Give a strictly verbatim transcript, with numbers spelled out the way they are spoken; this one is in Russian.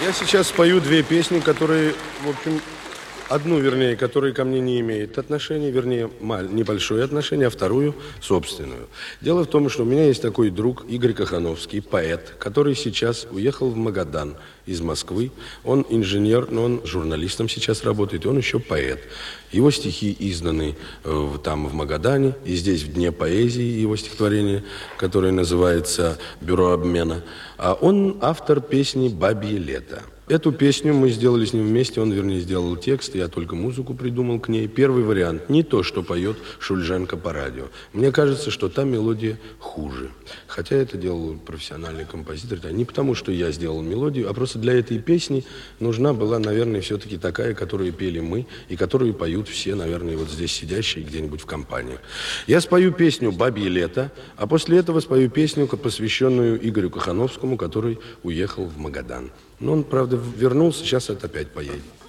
Я сейчас спою две песни, которые, в общем, одну, вернее, которая ко мне не имеет отношения, вернее, небольшое отношение, а вторую собственную. Дело в том, что у меня есть такой друг Игорь Кохановский, поэт, который сейчас уехал в Магадан из Москвы. Он инженер, но он журналистом сейчас работает, и он еще поэт. Его стихи изданы э, там, в Магадане, и здесь, в Дне поэзии, его стихотворение, которое называется «Бюро обмена». А он автор песни «Бабье лето». Эту песню мы сделали с ним вместе, он, вернее, сделал текст, я только музыку придумал к ней. Первый вариант, не то, что поет Шульженко по радио. Мне кажется, что та мелодия хуже. Хотя это делал профессиональный композитор. Не потому, что я сделал мелодию, а просто для этой песни нужна была, наверное, все-таки такая, которую пели мы, и которую поют все, наверное, вот здесь сидящие где-нибудь в компаниях. Я спою песню «Бабье лето», а после этого спою песню, посвященную Игорю Кохановскому, который уехал в Магадан. Но он, правда, вернулся, сейчас это опять поедет.